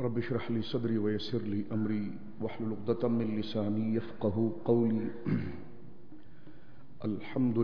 رب اشرح لي صدري ويسر لي أمري واحلل عقدة من لساني يفقهوا قولي. الحمد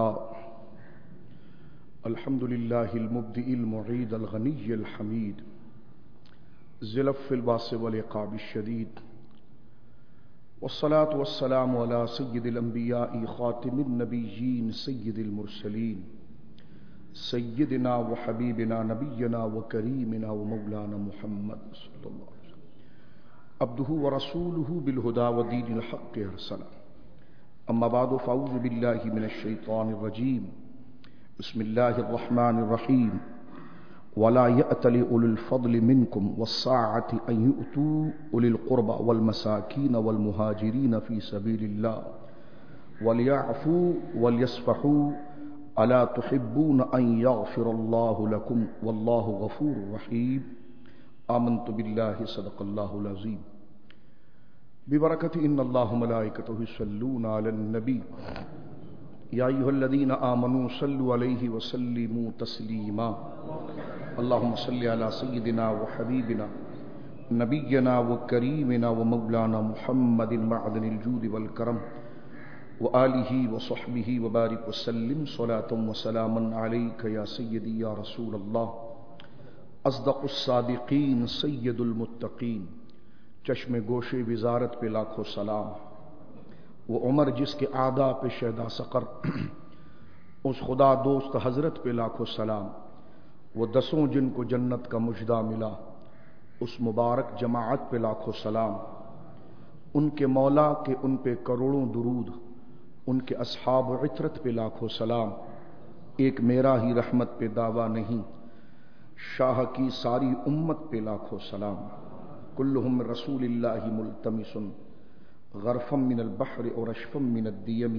لله المبدئ المعيد الغني الحميد زلف الباس والعقاب الشديد، والصلاة والسلام على سيد الأنبياء خاتم النبيين سيد المرسلين سيدنا وحبيبنا نبينا وكريمنا ومولانا محمد صلى الله عليه وسلم عبده ورسوله بالهدى ودين الحق أرسله. أما بعد فأعوذ بالله من الشيطان الرجيم. بسم الله الرحمن الرحيم. ولا يأتل أولي الفضل منكم والسعة أن يؤتوا أولي القربى والمساكين والمهاجرين في سبيل الله وليعفوا وليصفحوا ألا تحبون أن يغفر الله لكم والله غفور رحيم. آمنت بالله صدق الله العظيم. ببركة إن الله ملائكته يصلون على النبي يا أيها الذين آمنوا صلوا عليه وسلموا تسليما. اللهم صل على سيدنا وحبيبنا نبينا وكريمنا ومولانا محمد معدن الجود والكرم وآله وصحبه وبارك وسلم صلاة وسلاما عليك يا سيدي يا رسول الله. اصدق الصادقین سید المتقین، چشم گوش وزارت پہ لاکھوں سلام. وہ عمر جس کے اعداء پہ شہدا سقر، اس خدا دوست حضرت پہ لاکھوں سلام. وہ دسوں جن کو جنت کا مژدہ ملا، اس مبارک جماعت پہ لاکھوں سلام. ان کے مولا کے ان پہ کروڑوں درود، ان کے اصحاب و عطرت پہ لاکھوں سلام. ایک میرا ہی رحمت پہ دعویٰ نہیں، شاہ کی ساری امت پہ لاکھوں سلام. کلہم رسول اللہ ملتمس غرفا من البحر اور اشفا من الدیم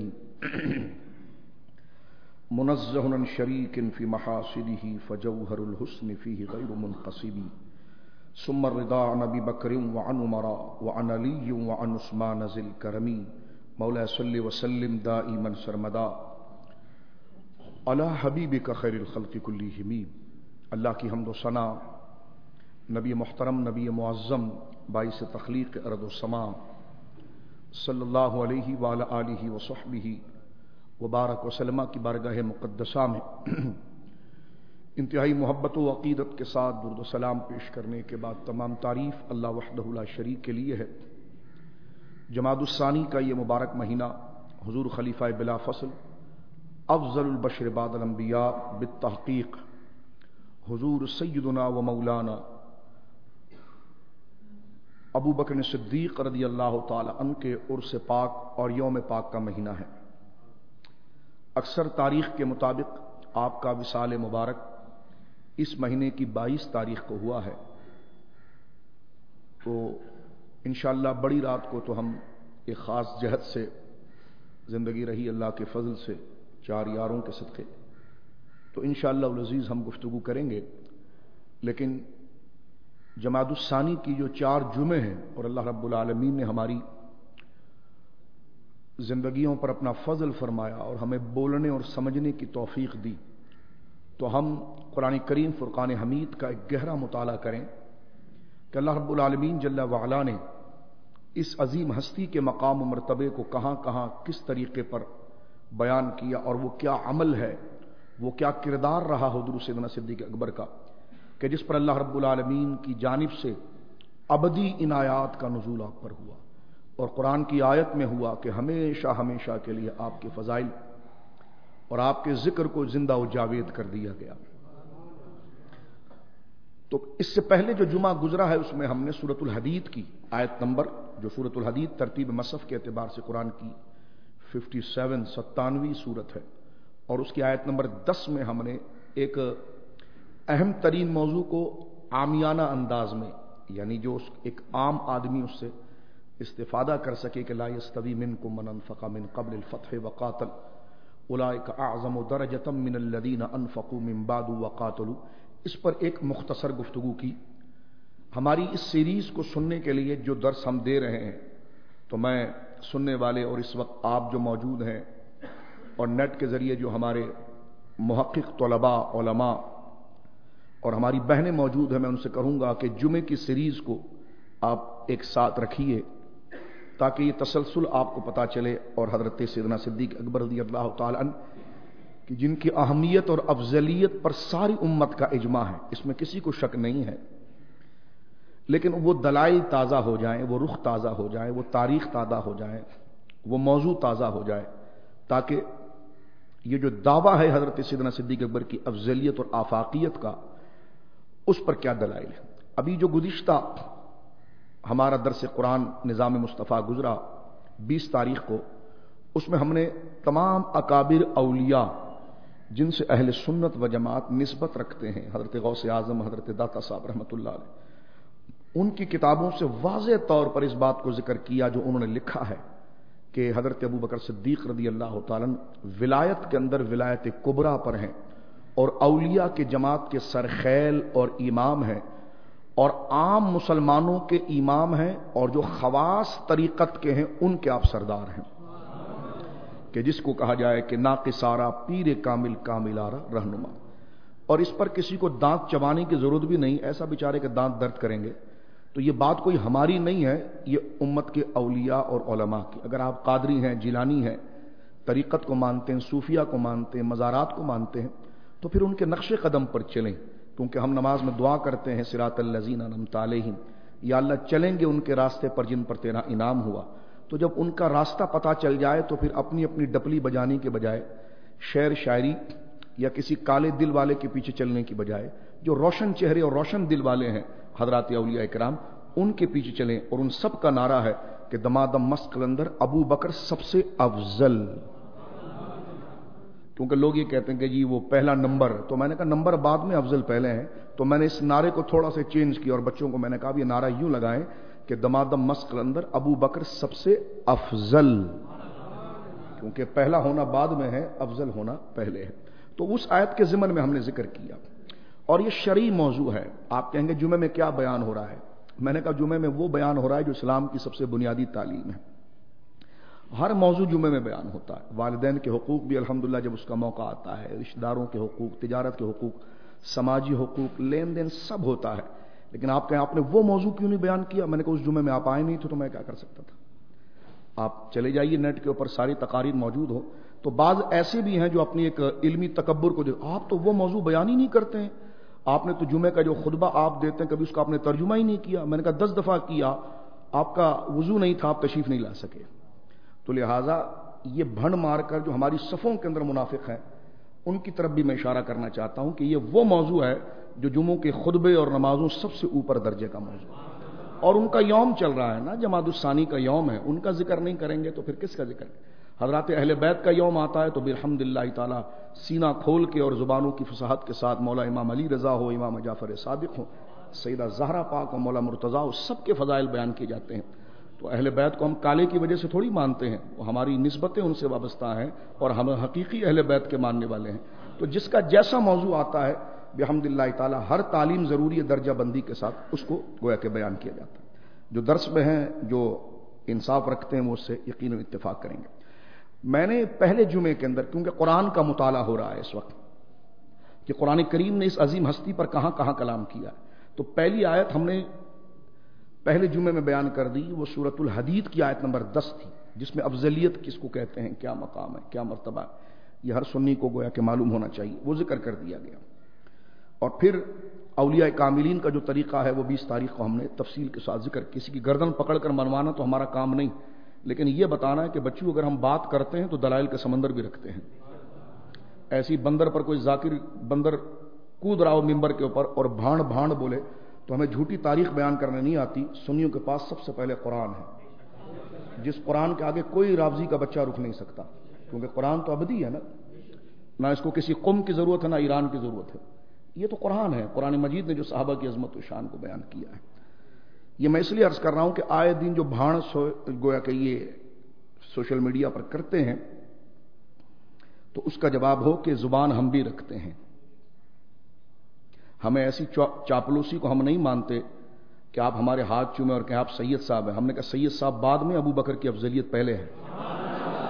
منزہ عن شریک فی محاسنہ فجوہر الحسن فیہ غیر منقسم. ثم الرضا عن ابی بکر وعن عمر وعن علی وعن عثمان ذی الکرم. مولا صلی وسلم دائما سرمدا علی حبیبک خیر الخلق کلہم. اللہ کی حمد و ثنا نبی محترم، نبی معظم، باعث تخلیق ارض و سما صلی اللہ علیہ وآلہ آلہ وصحبہ وبارک وسلم کی بارگاہ مقدسہ میں انتہائی محبت و عقیدت کے ساتھ درود و سلام پیش کرنے کے بعد تمام تعریف اللہ وحدہ لا شریک کے لیے ہے. جمادی الثانی کا یہ مبارک مہینہ حضور خلیفہ بلا فصل افضل البشر بعد الانبیاء بالتحقیق حضور سیدنا و مولانا ابو بکر صدیق رضی اللہ تعالی عنہ کے عرس پاک اور یوم پاک کا مہینہ ہے. اکثر تاریخ کے مطابق آپ کا وصال مبارک اس مہینے کی 22 تاریخ کو ہوا ہے. تو انشاءاللہ بڑی رات کو تو ہم ایک خاص جہد سے زندگی رہی اللہ کے فضل سے 4 یاروں کے صدقے، تو انشاءاللہ العزیز ہم گفتگو کریں گے. لیکن جمادی الثانی کی جو 4 جمعے ہیں اور اللہ رب العالمین نے ہماری زندگیوں پر اپنا فضل فرمایا اور ہمیں بولنے اور سمجھنے کی توفیق دی، تو ہم قرآن کریم فرقان حمید کا ایک گہرا مطالعہ کریں کہ اللہ رب العالمین جل وعلا نے اس عظیم ہستی کے مقام و مرتبے کو کہاں کہاں کس طریقے پر بیان کیا، اور وہ کیا عمل ہے، وہ کیا کردار رہا حضور سیدنا صدیق اکبر کا کہ جس پر اللہ رب العالمین کی جانب سے ابدی عنایات کا نزول آپ پر ہوا، اور قرآن کی آیت میں ہوا کہ ہمیشہ ہمیشہ کے لیے آپ کے فضائل اور آپ کے ذکر کو زندہ و جاوید کر دیا گیا. تو اس سے پہلے جو جمعہ گزرا ہے اس میں ہم نے سورۃ الحدید کی آیت نمبر، جو سورۃ الحدید ترتیب مصحف کے اعتبار سے قرآن کی 57 سورت ہے، اور اس کی آیت نمبر 10 میں ہم نے ایک اہم ترین موضوع کو عامیانہ انداز میں، یعنی جو ایک عام آدمی اس سے استفادہ کر سکے کہ لا یستوی منکم من انفق من قبل الفتح وقاتل اولئک اعظم درجۃ من الذین انفقوا من بعد وقاتلوا، اس پر ایک مختصر گفتگو کی. ہماری اس سیریز کو سننے کے لیے جو درس ہم دے رہے ہیں، تو میں سننے والے اور اس وقت آپ جو موجود ہیں اور نیٹ کے ذریعے جو ہمارے محقق طلباء علماء اور ہماری بہنیں موجود ہیں، میں ان سے کہوں گا کہ جمعے کی سیریز کو آپ ایک ساتھ رکھیے تاکہ یہ تسلسل آپ کو پتا چلے، اور حضرت سیدنا صدیق اکبر رضی اللہ تعالی عنہ کہ جن کی اہمیت اور افضلیت پر ساری امت کا اجماع ہے، اس میں کسی کو شک نہیں ہے، لیکن وہ دلائل تازہ ہو جائیں، وہ رخ تازہ ہو جائیں، وہ تاریخ تازہ ہو جائیں، وہ موضوع تازہ ہو جائے، تاکہ یہ جو دعویٰ ہے حضرت سیدنا صدیق اکبر کی افضلیت اور آفاقیت کا، اس پر کیا دلائل ہے۔ ابھی جو گزشتہ ہمارا درس قرآن نظام مصطفیٰ گزرا 20 تاریخ کو، اس میں ہم نے تمام اکابر اولیاء جن سے اہل سنت و جماعت نسبت رکھتے ہیں، حضرت غوث اعظم، حضرت داتا صاحب رحمۃ اللہ علیہ، ان کی کتابوں سے واضح طور پر اس بات کو ذکر کیا جو انہوں نے لکھا ہے کہ حضرت ابوبکر صدیق رضی اللہ تعالیٰ ولایت کے اندر ولایت کبریٰ پر ہیں، اور اولیاء کے جماعت کے سرخیل اور امام ہیں، اور عام مسلمانوں کے امام ہیں، اور جو خواص طریقت کے ہیں ان کے آپ سردار ہیں، کہ جس کو کہا جائے کہ ناقصارہ پیر کامل کاملارہ رہنما۔ اور اس پر کسی کو دانت چبانے کی ضرورت بھی نہیں، ایسا بیچارے کے دانت درد کریں گے، تو یہ بات کوئی ہماری نہیں ہے، یہ امت کے اولیاء اور علماء کی۔ اگر آپ قادری ہیں، جیلانی ہیں، طریقت کو مانتے ہیں، صوفیہ کو مانتے ہیں، مزارات کو مانتے ہیں، تو پھر ان کے نقش قدم پر چلیں، کیونکہ ہم نماز میں دعا کرتے ہیں صراط الذین انعمت علیہم، یا اللہ چلیں گے ان کے راستے پر جن پر تیرا انعام ہوا۔ تو جب ان کا راستہ پتہ چل جائے تو پھر اپنی اپنی ڈپلی بجانے کے بجائے، شعر شاعری یا کسی کالے دل والے کے پیچھے چلنے کی بجائے، جو روشن چہرے اور روشن دل والے ہیں حضرات اولیاء کرام، ان کے پیچھے چلیں۔ اور ان سب کا نعرہ ہے کہ دمادم مست قلندر ابو بکر سب سے افضل، کیونکہ لوگ یہ کہتے ہیں کہ جی وہ پہلا نمبر، تو میں نے کہا نمبر بعد میں، افضل پہلے ہیں، تو میں نے اس نعرے کو تھوڑا سا چینج کیا، اور بچوں کو میں نے کہا یہ نعرہ یوں لگائیں کہ دمادم مست قلندر ابو بکر سب سے افضل، کیونکہ پہلا ہونا بعد میں ہے، افضل ہونا پہلے ہے۔ تو اس آیت کے ضمن میں ہم نے ذکر کیا، اور یہ شرعی موضوع ہے۔ آپ کہیں گے جمعے میں کیا بیان ہو رہا ہے؟ میں نے کہا جمعے میں وہ بیان ہو رہا ہے جو اسلام کی سب سے بنیادی تعلیم ہے۔ ہر موضوع جمعے میں بیان ہوتا ہے، والدین کے حقوق بھی الحمدللہ جب اس کا موقع آتا ہے، رشتہ داروں کے حقوق، تجارت کے حقوق، سماجی حقوق، لین دین سب ہوتا ہے، لیکن آپ کہیں آپ نے وہ موضوع کیوں نہیں بیان کیا؟ میں نے کہا اس جمعے میں آپ آئے نہیں تھے تو میں کیا کر سکتا تھا۔ آپ چلے جائیے نیٹ کے اوپر، ساری تقاریر موجود ہو۔ تو بعض ایسے بھی ہیں جو اپنی ایک علمی تکبر کو آپ تو وہ موضوع بیان ہی نہیں کرتے ہیں، آپ نے تو جمعے کا جو خطبہ آپ دیتے ہیں کبھی اس کا آپ نے ترجمہ ہی نہیں کیا۔ میں نے کہا 10 دفعہ کیا، آپ کا وضو نہیں تھا، آپ تشریف نہیں لا سکے۔ تو لہٰذا یہ بھنڈ مار کر جو ہماری صفوں کے اندر منافق ہیں، ان کی طرف بھی میں اشارہ کرنا چاہتا ہوں کہ یہ وہ موضوع ہے جو جمعوں کے خطبے اور نمازوں سب سے اوپر درجے کا موضوع ہے، اور ان کا یوم چل رہا ہے نا، جمادی الثانی کا یوم ہے، ان کا ذکر نہیں کریں گے تو پھر کس کا ذکر؟ حضرات اہل بیت کا یوم آتا ہے تو بالحمدللہ تعالی سینہ کھول کے اور زبانوں کی فصاحت کے ساتھ مولا امام علی رضا ہو، امام جعفر صادق ہو، سیدہ زہرا پاک اور مولا مرتضیٰ ہو، سب کے فضائل بیان کیے جاتے ہیں۔ تو اہل بیت کو ہم کالے کی وجہ سے تھوڑی مانتے ہیں، وہ ہماری نسبتیں ان سے وابستہ ہیں، اور ہم حقیقی اہل بیت کے ماننے والے ہیں۔ تو جس کا جیسا موضوع آتا ہے بحمدللہ تعالی ہر تعلیم ضروری ہے درجہ بندی کے ساتھ اس کو گویا کہ بیان کیا جاتا ہے۔ جو درس میں ہیں، جو انصاف رکھتے ہیں، وہ اس سے یقیناً اتفاق کریں گے۔ میں نے پہلے جمعے کے اندر، کیونکہ قرآن کا مطالعہ ہو رہا ہے اس وقت کہ قرآن کریم نے اس عظیم ہستی پر کہاں کہاں کلام کیا ہے، تو پہلی آیت ہم نے پہلے جمعے میں بیان کر دی، وہ سورۃ الحدید کی آیت نمبر 10 تھی، جس میں افضلیت کس کو کہتے ہیں، کیا مقام ہے، کیا مرتبہ ہے، یہ ہر سنی کو گویا کہ معلوم ہونا چاہیے، وہ ذکر کر دیا گیا۔ اور پھر اولیاء کاملین کا جو طریقہ ہے وہ 20 تاریخ کو ہم نے تفصیل کے ساتھ ذکر، کسی کی گردن پکڑ کر منوانا تو ہمارا کام نہیں، لیکن یہ بتانا ہے کہ بچوں اگر ہم بات کرتے ہیں تو دلائل کے سمندر بھی رکھتے ہیں۔ ایسی بندر پر کوئی ذاکر بندر کود رہا ہو ممبر کے اوپر اور بھانڈ بھانڈ بولے تو ہمیں جھوٹی تاریخ بیان کرنے نہیں آتی۔ سنیوں کے پاس سب سے پہلے قرآن ہے، جس قرآن کے آگے کوئی رافضی کا بچہ رک نہیں سکتا، کیونکہ قرآن تو ابدی ہے نا، نہ اس کو کسی قوم کی ضرورت ہے نہ ایران کی ضرورت ہے، یہ تو قرآن ہے۔ قرآن مجید نے جو صحابہ کی عظمت و شان کو بیان کیا ہے، یہ میں اس لیے عرض کر رہا ہوں کہ آئے دن جو بھاڑ گویا کہ یہ سوشل میڈیا پر کرتے ہیں، تو اس کا جواب ہو کہ زبان ہم بھی رکھتے ہیں، ہمیں ایسی چاپلوسی کو ہم نہیں مانتے کہ آپ ہمارے ہاتھ چومیں اور کہ آپ سید صاحب ہیں۔ ہم نے کہا سید صاحب بعد میں، ابو بکر کی افضلیت پہلے ہے۔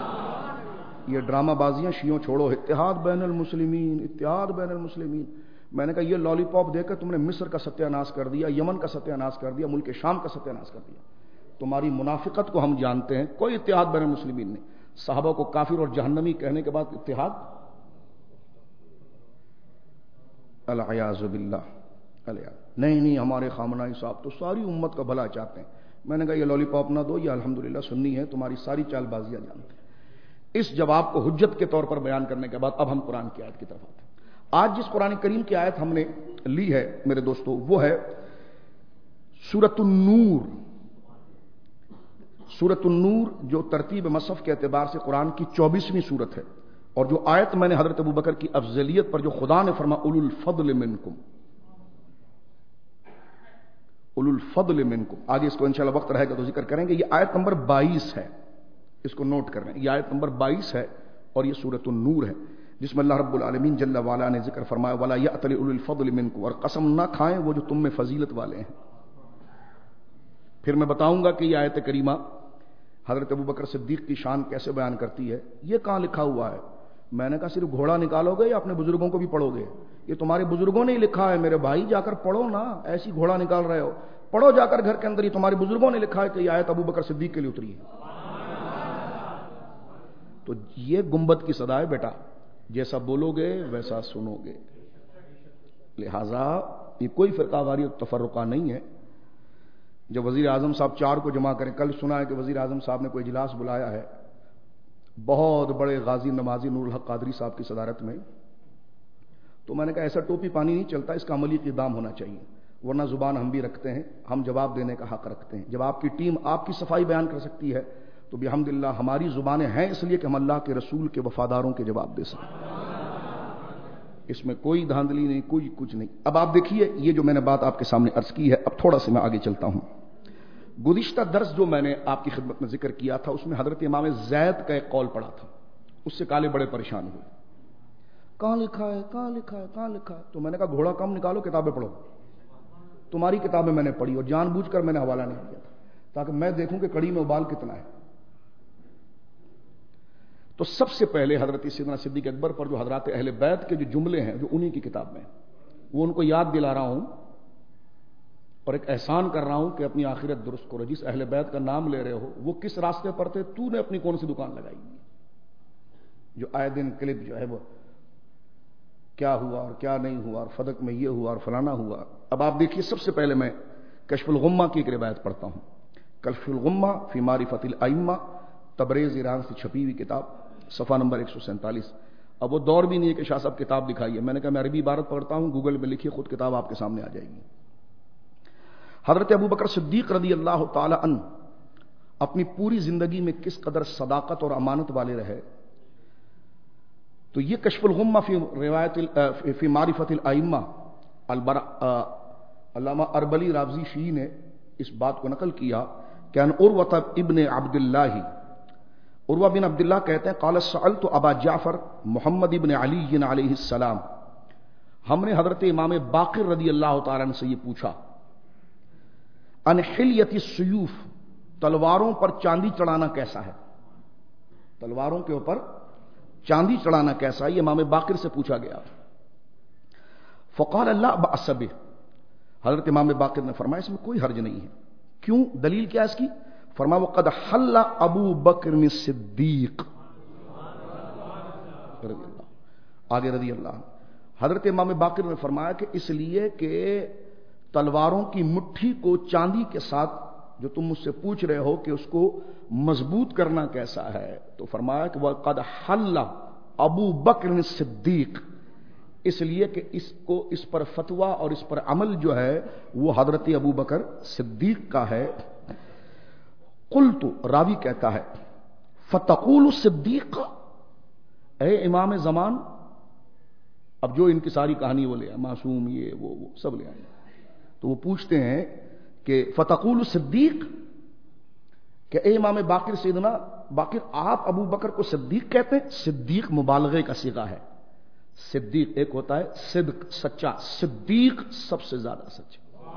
یہ ڈرامہ بازیاں شیعوں چھوڑو، اتحاد بین المسلمین، اتحاد بین المسلمین، میں نے کہا یہ لالی پاپ دے کر تم نے مصر کا ستیہ ناش کر دیا، یمن کا ستیہ ناش کر دیا، ملک شام کا ستیہ ناش کر دیا۔ تمہاری منافقت کو ہم جانتے ہیں، کوئی اتحاد بین المسلمین نہیں۔ صحابہ کو کافر اور جہنمی کہنے کے بعد اتحاد، العیاذ باللہ، نہیں ہمارے خامنہئی صاحب تو ساری امت کا بھلا چاہتے ہیں۔ میں نے کہا یہ لالی پاپ نہ دو، یہ الحمدللہ سنی ہے، تمہاری ساری چال بازیاں جانتے ہیں۔ اس جواب کو حجت کے طور پر بیان کرنے کے بعد اب ہم قرآن کی آیت کی طرف آتے ہیں۔ آج جس قرآن کریم کی آیت ہم نے لی ہے میرے دوستو، وہ ہے سورۃ النور۔ سورۃ النور جو ترتیب مصحف کے اعتبار سے قرآن کی 24ویں سورت ہے، اور جو آیت میں نے حضرت ابوبکر کی افضلیت پر جو خدا نے فرمایا اولو الفضل منکم، اولو الفضل منکم، آگے اس کو انشاءاللہ وقت رہے گا تو ذکر کریں گے۔ یہ آیت نمبر 22 ہے، اس کو نوٹ کر رہے ہیں، یہ آیت نمبر 22 ہے اور یہ سورۃ النور ہے، جس میں اللہ رب العالمین جل وعلا نے ذکر فرمایا وَلَا يَأْتَلِ أُولُو الْفَضْلِ مِنْكُمْ، اور قسم نہ کھائیں وہ جو تم میں فضیلت والے ہیں۔ پھر میں بتاؤں گا کہ یہ آیت کریمہ حضرت ابوبکر صدیق کی شان کیسے بیان کرتی ہے۔ یہ کہاں لکھا ہوا ہے؟ میں نے کہا صرف گھوڑا نکالو گے یا اپنے بزرگوں کو بھی پڑھو گے؟ یہ تمہارے بزرگوں نے ہی لکھا ہے میرے بھائی، جا کر پڑھو نا، ایسی گھوڑا نکال رہے ہو، پڑھو جا کر گھر کے اندر، یہ تمہارے بزرگوں نے لکھا ہے کہ یہ آیت ابوبکر صدیق کے لیے اتری ہے۔ تو یہ گنبد کی صدا ہے بیٹا، جیسا بولو گے ویسا سنو گے، لہذا یہ کوئی فرقہ واری تفرقہ نہیں ہے۔ جب وزیر اعظم صاحب 4 کو جمع کریں، کل سنا ہے کہ وزیر اعظم صاحب نے کوئی اجلاس بلایا ہے بہت بڑے غازی نمازی نور الحق قادری صاحب کی صدارت میں، تو میں نے کہا ایسا ٹوپی پانی نہیں چلتا، اس کا عملی اقدام ہونا چاہیے، ورنہ زبان ہم بھی رکھتے ہیں، ہم جواب دینے کا حق رکھتے ہیں۔ جب آپ کی ٹیم آپ کی صفائی بیان کر سکتی ہے تو بحمدللہ ہماری زبانیں ہیں اس لیے کہ ہم اللہ کے رسول کے وفاداروں کے جواب دے سکیں، اس میں کوئی دھاندلی نہیں، کوئی کچھ نہیں۔ اب آپ دیکھیے یہ جو میں نے بات آپ کے سامنے عرض کی ہے، اب تھوڑا سا میں آگے چلتا ہوں۔ گزشتہ درس جو میں نے آپ کی خدمت میں ذکر کیا تھا اس میں حضرت امام زید کا ایک قول پڑھا تھا، اس سے کالے بڑے پریشان ہوئے، کہاں لکھا ہے کہاں لکھا ہے کہاں لکھا ہے؟ تو میں نے کہا گھوڑا کم نکالو، کتابیں پڑھو۔ تمہاری کتابیں میں نے پڑھی اور جان بوجھ کر میں نے حوالہ نہیں کیا تھا تاکہ میں دیکھوں کہ کڑی میں ابال کتنا ہے۔ تو سب سے پہلے حضرت سیدنا صدیق اکبر پر جو حضرات اہل بیت کے جو جملے ہیں جو انہی کی کتاب میں، وہ ان کو یاد دلا رہا ہوں اور ایک احسان کر رہا ہوں کہ اپنی آخرت درست کرو۔ جس اہل بیت کا نام لے رہے ہو وہ کس راستے پر تھے، تو نے اپنی کون سی دکان لگائی؟ جو آئے دن کلپ جو ہے وہ کیا ہوا اور کیا نہیں ہوا، اور فدق میں یہ ہوا اور فلانا ہوا۔ اب آپ دیکھیے سب سے پہلے میں کشف الغمہ کی ایک روایت پڑھتا ہوں، کشف الغمہ فی معرفت الائمہ، تبریز ایران سے چھپی ہوئی کتاب، صفحہ نمبر 147۔ اب وہ دور بھی نہیں ہے کہ شاہ صاحب کتاب دکھائیے، میں نے کہا میں عربی عبارت پڑھتا ہوں، گوگل میں لکھیے، خود کتاب آپ کے سامنے آ جائے گی۔ حضرت ابوبکر صدیق رضی اللہ تعالی عنہ اپنی پوری زندگی میں کس قدر صداقت اور امانت والے رہے، تو یہ کشف الغمہ فی معرفت الائمہ، علامہ اربلی رابضی شیعی نے اس بات کو نقل کیا کہ ان عروہ ابن عبداللہ، عروہ بن عبداللہ کہتے ہیں قال سألت ابا جعفر محمد ابن علی علیہ السلام، ہم نے حضرت امام باقر رضی اللہ تعالیٰ عنہ سے یہ پوچھا، ان حلیت السیوف، تلواروں پر چاندی چڑھانا کیسا ہے، تلواروں کے اوپر چاندی چڑھانا کیسا ہے، یہ امام باقر سے پوچھا گیا۔ فقال لا بأس بہ، حضرت امام باقر نے فرمایا اس میں کوئی حرج نہیں ہے۔ کیوں؟ دلیل کیا اس کی؟ فرمایا وقد حل ابو بکر صدیق رضی اللہ، آگے رضی اللہ، حضرت امام باقر نے فرمایا کہ اس لیے کہ تلواروں کی مٹھی کو چاندی کے ساتھ، جو تم مجھ سے پوچھ رہے ہو کہ اس کو مضبوط کرنا کیسا ہے، تو فرمایا کہ وقد حل ابو بکر صدیق، اس لیے کہ اس پر فتویٰ اور اس پر عمل جو ہے وہ حضرت ابو بکر صدیق کا ہے۔ قلت، راوی کہتا ہے فتقول صدیق، اے امام زمان، اب جو ان کی ساری کہانی وہ لے آئے، معصوم یہ وہ سب لے آئے، تو وہ پوچھتے ہیں کہ فتقول صدیق، کہ اے امام باقر، سیدنا باقر آپ ابو بکر کو صدیق کہتے ہیں؟ صدیق مبالغے کا صیغہ ہے، صدیق ایک ہوتا ہے صدق سچا، صدیق سب سے زیادہ سچا۔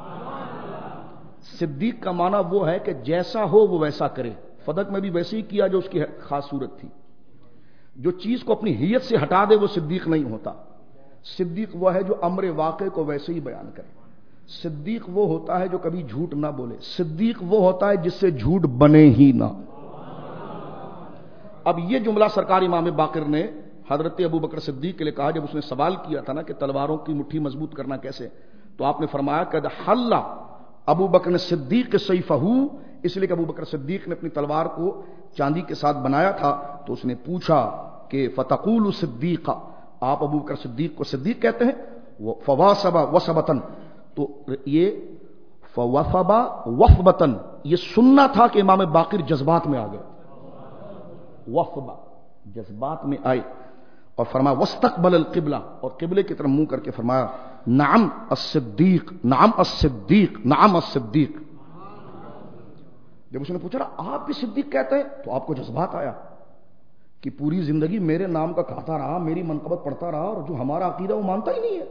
صدیق کا معنی وہ ہے کہ جیسا ہو وہ ویسا کرے، فدق میں بھی ویسے ہی کیا جو اس کی خاص صورت تھی، جو چیز کو اپنی حیت سے ہٹا دے وہ صدیق نہیں ہوتا۔ صدیق وہ ہے جو امر واقع کو ویسے ہی بیان کرے. صدیق وہ ہوتا ہے جو کبھی جھوٹ نہ بولے. صدیق وہ ہوتا ہے جس سے جھوٹ بنے ہی نہ. اب یہ جملہ سرکار امام باقر نے حضرت ابو بکر صدیق کے لیے کہا جب اس نے سوال کیا تھا نا کہ تلواروں کی مٹھی مضبوط کرنا کیسے, تو آپ نے فرمایا کہ حل ابو بکر صدیق سیفہ, اس لیے کہ ابو بکر صدیق نے اپنی تلوار کو چاندی کے ساتھ بنایا تھا. تو اس نے پوچھا کہ فتقول صدیق, آپ ابو بکر صدیق کو صدیق کہتے ہیں. وہ فواصبا وصبتن, تو یہ فوصبا وصبتن یہ سننا تھا کہ امام باقر جذبات میں آ گئے. وصبا جذبات میں آئے اور فرمایا واستقبل القبلہ, اور قبلے کی طرف منہ کر کے فرمایا نعم الصدیق نعم الصدیق نعم الصدیق. جب اس نے پوچھا آپ بھی صدیق کہتے ہیں تو آپ کو جذبات آیا کہ پوری زندگی میرے نام کا کھاتا رہا, میری منقبت پڑھتا رہا, اور جو ہمارا عقیدہ وہ مانتا ہی نہیں ہے.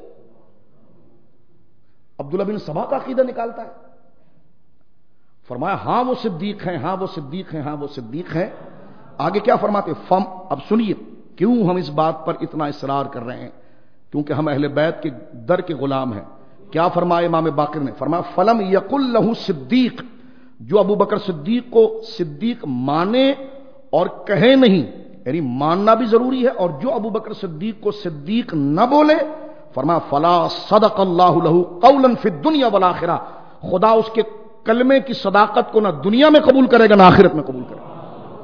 عبداللہ بن سبا کا عقیدہ نکالتا ہے. فرمایا ہاں وہ صدیق ہیں, ہاں وہ صدیق ہیں, ہاں وہ صدیق ہیں. آگے کیا فرماتے فم, اب سنیے کیوں ہم اس بات پر اتنا اصرار کر رہے ہیں, کیونکہ ہم اہل بیت کے در کے غلام ہیں. کیا فرمایا امام باقر نے, فرمایا فلم یقل لہ صدیق, جو ابو بکر صدیق کو صدیق مانے اور کہے نہیں, یعنی ماننا بھی ضروری ہے, اور جو ابو بکر صدیق کو صدیق نہ بولے, فرمایا فلا صدق اللہ لہ قولا فی الدنیا والآخرہ, خدا اس کے کلمے کی صداقت کو نہ دنیا میں قبول کرے گا نہ آخرت میں قبول کرے گا.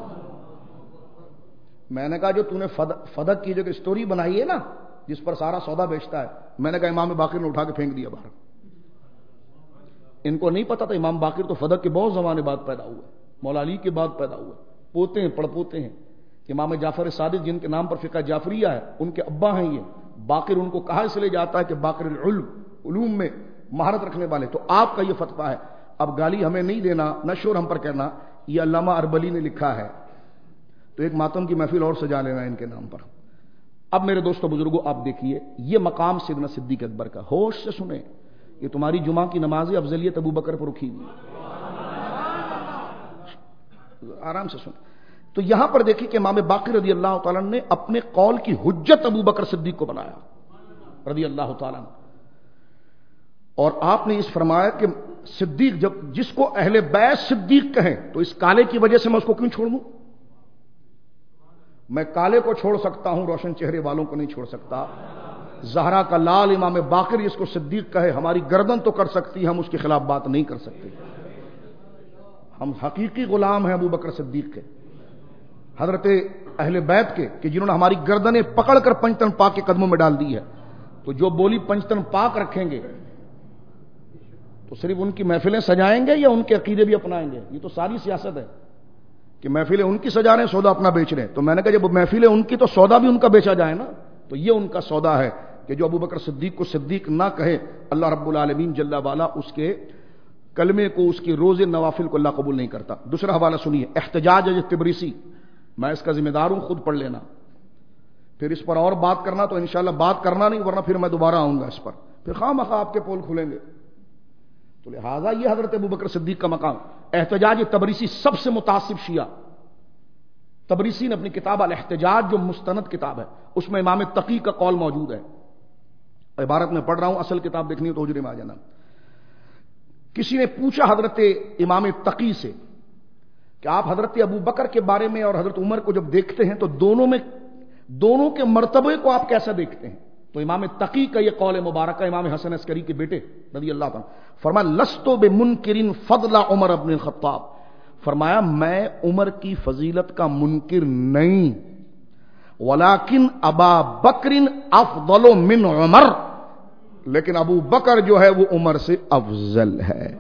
میں نے کہا جو تو نے فدق کی جو کہ سٹوری بنائی ہے نا جس پر سارا سودا بیچتا ہے, میں نے کہا امام باقر نے اٹھا کے پھینک دیا باہر. ان کو نہیں پتا تھا امام باقر تو فدق کے بہت زمانے بعد پیدا ہوئے, مولا علی کے بعد پیدا ہوئے, پوتے ہیں پڑ پوتے ہیں. امام جعفر صادق جن کے نام پر فقہ جعفریہ ہے ان کے ابا ہیں یہ. باقر ان کو کہا اس لیے جاتا ہے کہ باقر العلم, علوم میں مہارت رکھنے والے. تو آپ کا یہ فتویٰ ہے, اب گالی ہمیں نہیں دینا, نہ شور ہم پر کرنا, یہ علامہ اربلی نے لکھا ہے, تو ایک ماتم کی محفل اور سجا لینا ان کے نام پر. اب میرے دوستو بزرگوں آپ دیکھیے یہ مقام سیدنا صدیق اکبر کا, ہوش سے سنیں, یہ تمہاری جمعہ کی نماز افضلیت ابو بکر پر رکھی ہوئی, آرام سے سنیں. تو یہاں پر دیکھیے کہ امام باقر رضی اللہ تعالیٰ نے اپنے قول کی حجت ابو بکر صدیق کو بنایا رضی اللہ تعالیٰ, اور آپ نے اس فرمایا کہ صدیق جب جس کو اہل بیت صدیق کہیں تو اس کالے کی وجہ سے میں اس کو کیوں چھوڑ دوں. میں کالے کو چھوڑ سکتا ہوں, روشن چہرے والوں کو نہیں چھوڑ سکتا. زہرا کا لال امام باقر اس کو صدیق کہے, ہماری گردن تو کر سکتی, ہم اس کے خلاف بات نہیں کر سکتے. ہم حقیقی غلام ہیں ابو بکر صدیق کے, حضرت اہل بیت کے, کہ جنہوں نے ہماری گردنیں پکڑ کر پنجتن پاک کے قدموں میں ڈال دی ہے. تو جو بولی پنجتن پاک رکھیں گے تو صرف ان کی محفلیں سجائیں گے یا ان کے عقیدے بھی اپنائیں گے؟ یہ تو ساری سیاست ہے کہ محفلیں ان کی سجا رہے ہیں, سودا اپنا بیچ رہے ہیں. تو میں نے کہا جب محفلیں ان کی تو سودا بھی ان کا بیچا جائے نا. تو یہ ان کا سودا ہے کہ جو ابو بکر صدیق کو صدیق نہ کہے, اللہ رب العالمین جل والا اس کے کلمے کو, اس کی روزے نوافل کو اللہ قبول نہیں کرتا. دوسرا حوالہ سنیے, احتجاج تبریسی, میں اس کا ذمہ دار ہوں, خود پڑھ لینا. پھر اس پر اور بات کرنا تو انشاءاللہ بات کرنا نہیں, ورنہ پھر میں دوبارہ آؤں گا اس پر, پھر خواہ مخواہ آپ کے پول کھلیں گے. تو لہٰذا یہ حضرت ابو بکر صدیق کا مقام. احتجاج تبریسی سب سے متعصب شیعہ. تبریسی نے اپنی کتاب الاحتجاج جو مستند کتاب ہے اس میں امام تقی کا قول موجود ہے. عبارت میں پڑھ رہا ہوں, اصل کتاب دیکھنی ہو تو حجرے میں آ جانا. کسی نے پوچھا حضرت امام تقی سے کہ آپ حضرت ابو بکر کے بارے میں اور حضرت عمر کو جب دیکھتے ہیں تو دونوں کے مرتبے کو آپ کیسا دیکھتے ہیں؟ تو امام تقی کا یہ قول مبارکہ امام حسن عسکری کے بیٹے رضی اللہ عنہ فرمایا لستو بمنکرین فضل عمر بن الخطاب, فرمایا میں عمر کی فضیلت کا منکر نہیں, ولیکن ابا بکر افضل من عمر, لیکن ابو بکر جو ہے وہ عمر سے افضل ہے.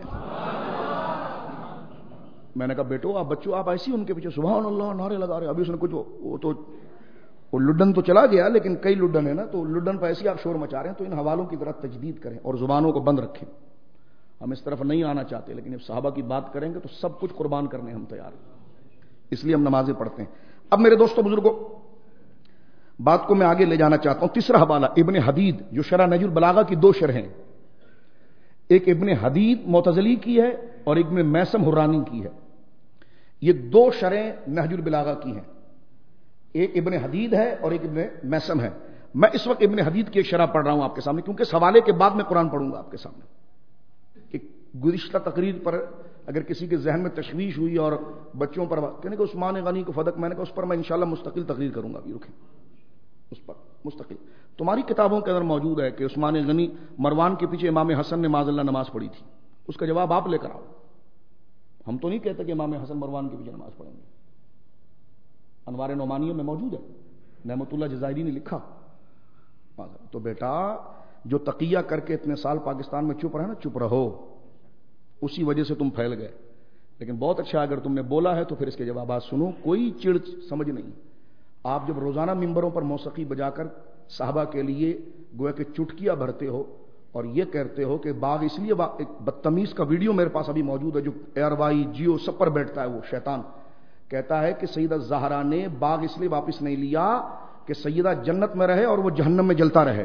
میں نے کہا بیٹو آپ بچوں آپ ایسی ان کے پیچھے سبحان اللہ نعرے لگا رہے, ابھی اس نے کچھ وہ لڈن تو چلا گیا لیکن کئی لڈن ہے نا, تو لڈن پہ ایسی آپ شور مچا رہے ہیں. تو ان حوالوں کی طرح تجدید کریں اور زبانوں کو بند رکھیں. ہم اس طرف نہیں آنا چاہتے, لیکن جب صحابہ کی بات کریں گے تو سب کچھ قربان کرنے ہم تیار ہیں, اس لیے ہم نمازیں پڑھتے ہیں. اب میرے دوستو بزرگوں بات کو میں آگے لے جانا چاہتا ہوں. تیسرا حوالہ ابن حدید جو شرح نہج البلاغہ کی 2 شرحیں, ایک ابن حدید معتزلی کی ہے اور ایک ابن میثم حرانی کی ہے. یہ 2 شرحیں نہج البلاغہ کی ہیں, ایک ابن حدید ہے اور ایک ابن میثم ہے. میں اس وقت ابن حدید کی ایک شرح پڑھ رہا ہوں آپ کے سامنے، کیونکہ اس حوالے کے بعد میں قرآن پڑھوں گا آپ کے سامنے کہ گزشتہ تقریر پر اگر کسی کے ذہن میں تشویش ہوئی اور بچوں پر کہنے کہ عثمان غنی کو فدق، میں نے کہا اس پر میں انشاءاللہ مستقل تقریر کروں گا، ابھی رکیں اس پر مستقل. تمہاری کتابوں کے اندر موجود ہے کہ عثمان غنی مروان کے پیچھے امام حسن نے معاذ اللہ نماز پڑھی تھی، اس کا جواب آپ لے کر آؤ. ہم تو نہیں کہتے کہ امام حسن مروان کے پیچھے نماز پڑھیں گے، انوار نعمانیہ میں موجود ہے، نعمت اللہ جزائری نے لکھا. تو بیٹا جو تقیہ کر کے اتنے سال پاکستان میں چپ رہے نا، چپ رہو، اسی وجہ سے تم پھیل گئے. لیکن بہت اچھا اگر تم نے بولا ہے تو پھر اس کے جوابات سنو، کوئی چڑ سمجھ نہیں. آپ جب روزانہ ممبروں پر موسیقی بجا کر صحابہ کے لیے گویا کہ چٹکیاں بھرتے ہو اور یہ کہتے ہو کہ باغ اس لیے ایک بدتمیز کا ویڈیو میرے پاس ابھی موجود ہے جو ایئر وائی جیو سب پر بیٹھتا ہے، وہ شیطان کہتا ہے کہ سیدہ زہرا نے باغ اس لیے واپس نہیں لیا کہ سیدہ جنت میں رہے اور وہ جہنم میں جلتا رہے.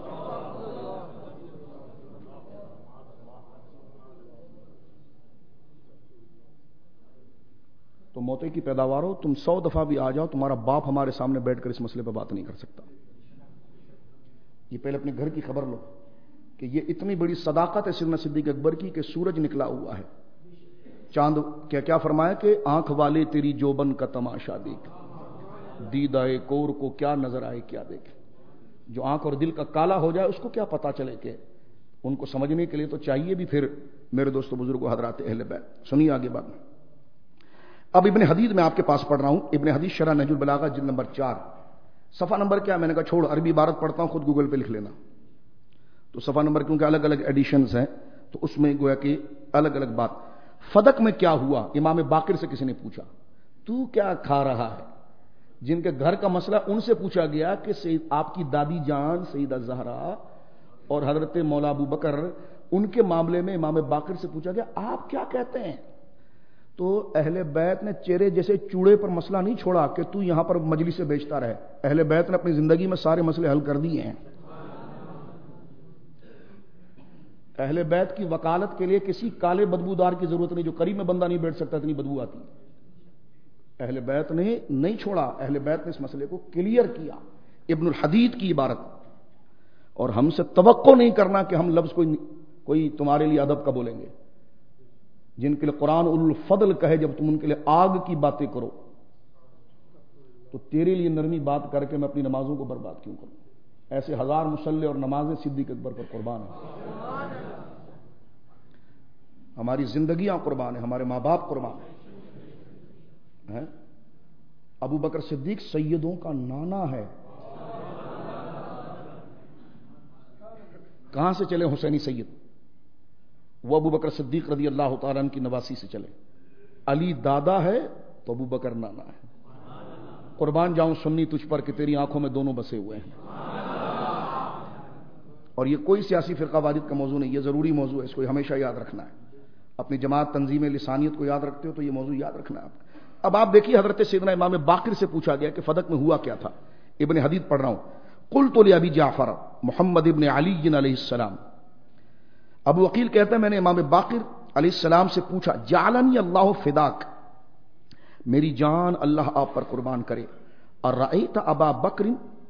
تو موتے کی پیداوار ہو، تم 100 دفعہ بھی آ جاؤ، تمہارا باپ ہمارے سامنے بیٹھ کر اس مسئلے پہ بات نہیں کر سکتا. یہ پہلے اپنے گھر کی خبر لو کہ یہ اتنی بڑی صداقت ہے سیدنا صدیق اکبر کی کہ سورج نکلا ہوا ہے، چاند کیا فرمایا کہ آنکھ والے تیری جوبن کا تماشا دیکھ، دیدائے کور کو کیا نظر آئے کیا دیکھ. جو آنکھ اور دل کا کالا ہو جائے اس کو کیا پتا چلے، کہ ان کو سمجھنے کے لیے تو چاہیے بھی پھر میرے دوستو بزرگوں حضرات اہل بیت. سنیے آگے بات. اب ابن حدید میں آپ کے پاس پڑھ رہا ہوں، ابن حدید شرح نہج البلاغہ جلد نمبر 4، صفحہ نمبر کیا، میں نے کہا چھوڑ عربی عبارت پڑھتا ہوں، خود گوگل پہ لکھ لینا. تو صفحہ نمبر کیونکہ الگ الگ ایڈیشنز ہیں تو اس میں گویا کہ الگ الگ بات. فدق میں کیا ہوا، امام باقر سے کسی نے پوچھا تو کیا کھا رہا ہے. جن کے گھر کا مسئلہ ان سے پوچھا گیا کہ آپ کی دادی جان سیدہ زہرا اور حضرت مولا ابو بکر، ان کے معاملے میں امام باقر سے پوچھا گیا آپ کیا کہتے ہیں. تو اہل بیت نے چہرے جیسے چوڑے پر مسئلہ نہیں چھوڑا کہ تو یہاں پر مجلس سے بیچتا رہے. اہل بیت نے اپنی زندگی میں سارے مسئلے حل کر دیے ہیں. اہل بیت کی وکالت کے لیے کسی کالے بدبودار کی ضرورت نہیں، جو قریب میں بندہ نہیں بیٹھ سکتا، اتنی بدبو آتی. اہل بیت نے نہیں چھوڑا، اہل بیت نے اس مسئلے کو کلیئر کیا. ابن الحدید کی عبارت. اور ہم سے توقع نہیں کرنا کہ ہم لفظ کوئی تمہارے لیے ادب کا بولیں گے. جن کے لیے قرآن اولو الفضل کہے جب تم ان کے لیے آگ کی باتیں کرو تو تیرے لیے نرمی بات کر کے میں اپنی نمازوں کو برباد کیوں کروں. ایسے ہزار مصلے اور نمازیں صدیق اکبر پر قربان ہیں. ہماری زندگیاں قربان ہیں، ہمارے ماں باپ قربان ہیں. ابو بکر صدیق سیدوں کا نانا ہے. کہاں سے چلے حسینی سید؟ وہ ابو بکر صدیق رضی اللہ تعالیٰ عنہ کی نواسی سے چلے. علی دادا ہے تو ابو بکر نانا ہے. قربان جاؤں سنی تجھ پر کہ تیری آنکھوں میں دونوں بسے ہوئے ہیں. اور یہ کوئی سیاسی فرقہ واریت کا موضوع نہیں، یہ ضروری موضوع ہے، اس کو ہمیشہ یاد رکھنا ہے. اپنی جماعت تنظیم لسانیت کو یاد رکھتے ہو تو یہ موضوع یاد رکھنا ہے. اب آپ دیکھیے حضرت سیدنا امام باقر سے پوچھا گیا کہ فدق میں ہوا کیا تھا. ابن حدید پڑھ رہا ہوں. قلت لابی جعفر محمد ابن علی علیہ السلام. ابو عقیل کہتے ہیں میں نے امام باقر علیہ السلام سے پوچھا جعلنی اللہ فداک، میری جان اللہ آپ پر قربان کرے. ارأیت ابا بکر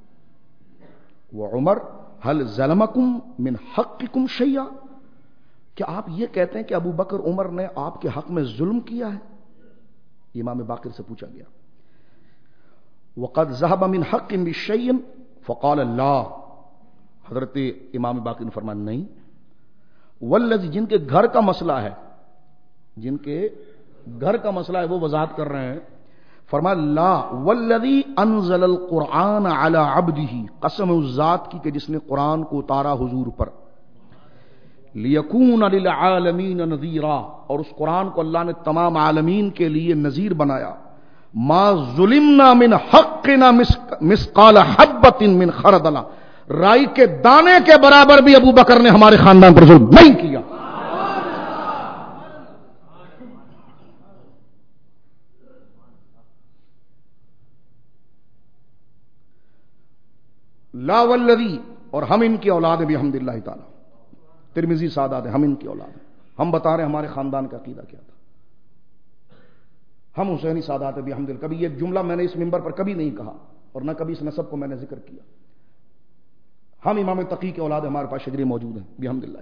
وعمر هل ظلمکم من حقکم شیئا، کیا آپ یہ کہتے ہیں کہ ابو بکر عمر نے آپ کے حق میں ظلم کیا ہے؟ امام باقر سے پوچھا گیا. وقد ذهب من حق بشیء فقال لا، حضرت امام باقر نے فرمایا نہیں. والذی، جن کے گھر کا مسئلہ ہے، جن کے گھر کا مسئلہ ہے وہ وضاحت کر رہے ہیں. فرمایا لا والذی انزل القرآن علی عبدہ، قسم اس ذات کی کہ جس نے قرآن کو اتارا حضور پر. لیکون للعالمین نذیرا، اور اس قرآن کو اللہ نے تمام عالمین کے لیے نذیر بنایا. ما ظلمنا من حقنا مثقال حبۃ من خردل، رائی کے دانے کے برابر بھی ابو بکر نے ہمارے خاندان پر ظلم نہیں کیا. لا والذی، اور ہم ان کی اولاد ہیں بحمد اللہ تعالی. ترمذی سادات ہیں، ہم ان کی اولاد ہیں. ہم بتا رہے ہیں ہمارے خاندان کا عقیدہ کیا تھا. ہم حسینی سادات ہیں بحمد اللہ. کبھی یہ جملہ میں نے اس منبر پر کبھی نہیں کہا اور نہ کبھی اس نسب کو میں نے ذکر کیا. ہم امام تقی کے اولاد، ہمارے پاس شجرے موجود ہیں بحمدللہ.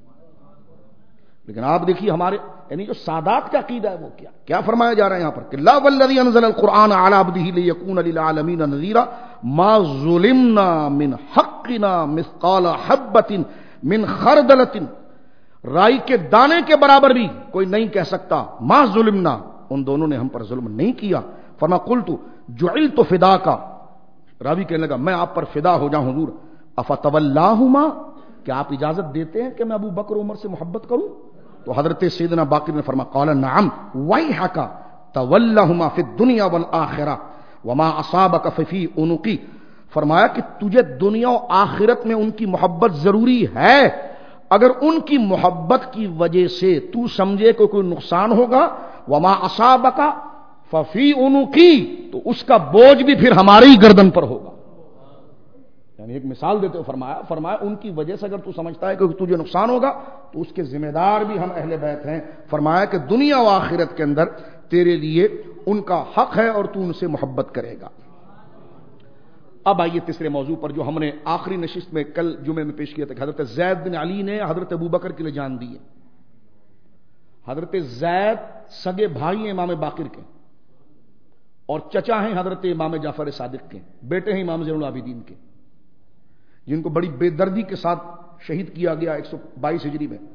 لیکن آپ دیکھیے ہمارے یعنی جو سادات کا عقیدہ ہے وہ کیا فرمایا جا رہا ہے یہاں پر کہ لا والذی انزل القرآن علی عبدہ لیکون للعالمین نذیرا ما ظلمنا من حقنا مثقال حبۃ من خردلۃ، رائی کے دانے کے برابر بھی کوئی نہیں کہہ سکتا ما ظلمنا، ان دونوں نے ہم پر ظلم نہیں کیا. فرما قلت جعلت فداکا، راوی کہنے لگا میں آپ پر فدا ہو جاؤں حضور. افتولاہما، کیا آپ اجازت دیتے ہیں کہ میں ابو بکر عمر سے محبت کروں؟ تو حضرت سیدنا باقر نے فرمایا قال نعم ویحک تولاہما فی الدنیا والآخرہ وما اصابک فی عنقی، فرمایا کہ تجھے دنیا و آخرت میں ان کی محبت ضروری ہے. اگر ان کی محبت کی وجہ سے تو سمجھے کہ کوئی نقصان ہوگا، وما اصابک ففی عنقی، تو اس کا بوجھ بھی پھر ہماری گردن پر ہوگا. یعنی ایک مثال دیتے ہوئے فرمایا ان کی وجہ سے اگر تو سمجھتا ہے کہ تجھے نقصان ہوگا تو اس کے ذمہ دار بھی ہم اہل بیت ہیں. فرمایا کہ دنیا و آخرت کے اندر تیرے لیے ان کا حق ہے اور تو ان سے محبت کرے گا. اب آئیے تیسرے موضوع پر جو ہم نے آخری نشست میں کل جمعے میں پیش کیا تھا کہ حضرت زید بن علی نے حضرت ابوبکر کے لیے جان دی ہے. حضرت زید سگے بھائی ہیں امام باقر کے اور چچا ہیں حضرت امام جعفر صادق کے، بیٹے ہیں امام زین العابدین کے، جن کو بڑی بے دردی کے ساتھ شہید کیا گیا 122 ہجری میں.